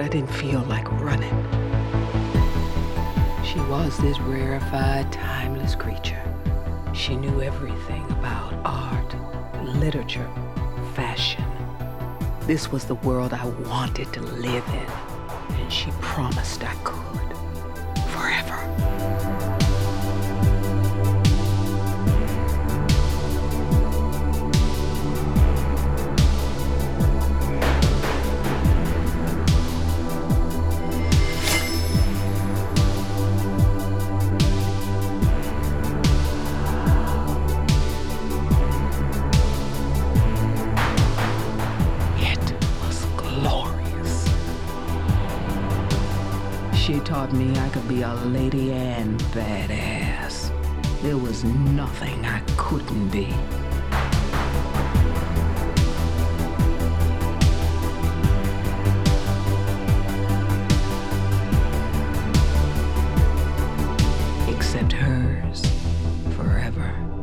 I didn't feel like running. She was this rarefied, timeless creature. She knew everything about art, literature, fashion. This was the world I wanted to live in, and she promised I could, forever. She taught me I could be a lady and badass. There was nothing I couldn't be. Except hers, forever.